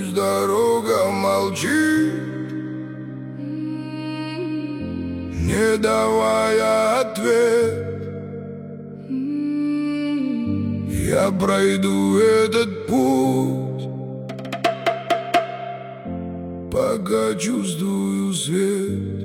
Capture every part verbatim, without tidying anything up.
Пусть дорога молчит, не давая ответ. Я пройду этот путь, пока чувствую свет.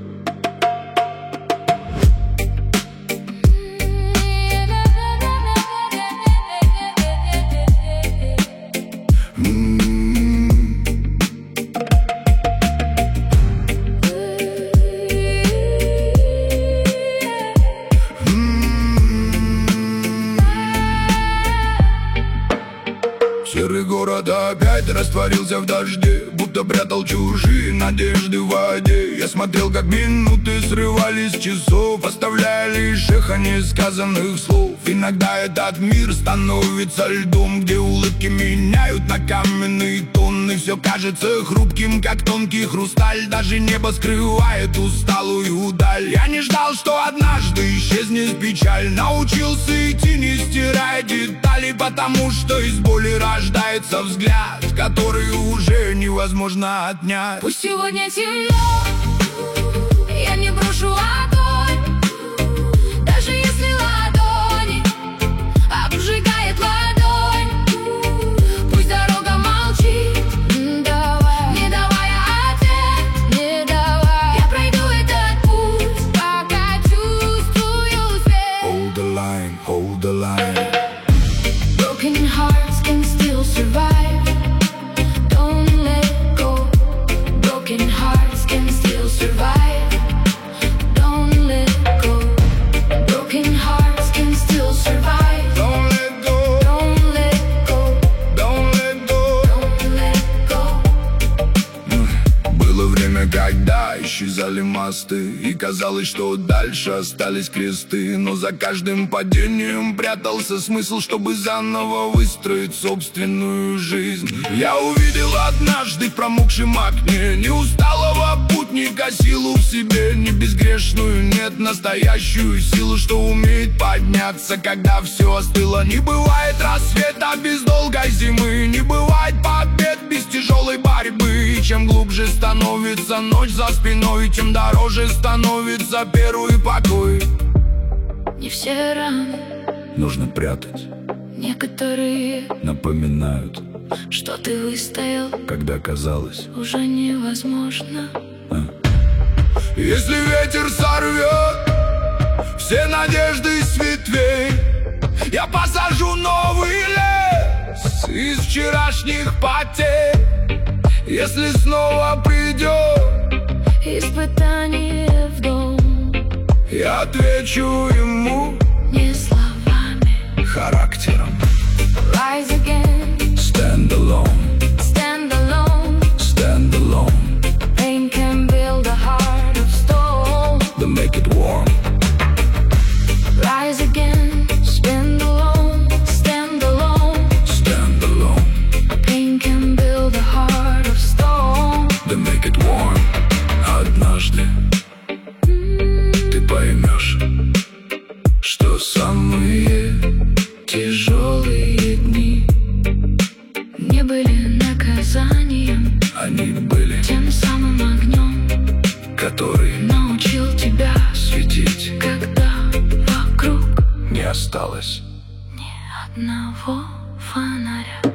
Серый город опять растворился в дожде, будто прятал чужие надежды в воде. Я смотрел, как минуты срывались с часов, оставляя лишь эхо несказанных слов. Иногда этот мир становится льдом, где улыбки меняют на каменные тонны. Все кажется хрупким, как тонкий хрусталь, даже небо скрывает усталую даль. Я не ждал, что однажды исчезнет печаль, научился идти, не стирая детали, потому что из боли рождается взгляд, который уже невозможно отнять. Пусть сегодня темно, я не брошу огонь, даже если ладони обжигает ладонь. Пусть дорога молчит, не давая ответ, не давая. Я пройду этот путь, пока чувствую свет. Hold the line, hold the line. Broken hearts can still survive. Don't let go. Broken hearts can still survive. Don't let go. Broken hearts can still survive. Don't let go, Don't let go. don't let go. Don't let go. Было время, когда исчезали мосты, и казалось, что дальше остались кресты. Но за каждым падением прятался смысл, чтобы заново выстроить собственную жизнь. Я увидел однажды в промокшем окне не усталого путника, силу в себе, не безгрешную, нет, настоящую силу, что умеет подняться, когда все остыло. Не бывает рассвета без долгой зимы, не бывает побед без тяжелой борьбы. И чем глубже становится ночь за спиной, тем дороже становится первый покой. Не все раны, Нужно прятать, некоторые, напоминают, что ты выстоял, когда казалось. уже невозможно. Если ветер сорвет все надежды с ветвей, я посажу новый лес из вчерашних потерь. Если снова придет Испытание в дом, я отвечу ему не словами. характером. Rise again, Stand alone, stand alone. stand alone, Pain can build a heart of stone. then make it warm. Rise again, stand alone, stand alone. Stand alone, Pain can build a heart of stone. then make it warm. Однажды ты поймешь, что самые тяжелые дни Не были наказанием, они были тем самым огнем, который научил тебя, светить когда вокруг не осталось. ни одного фонаря.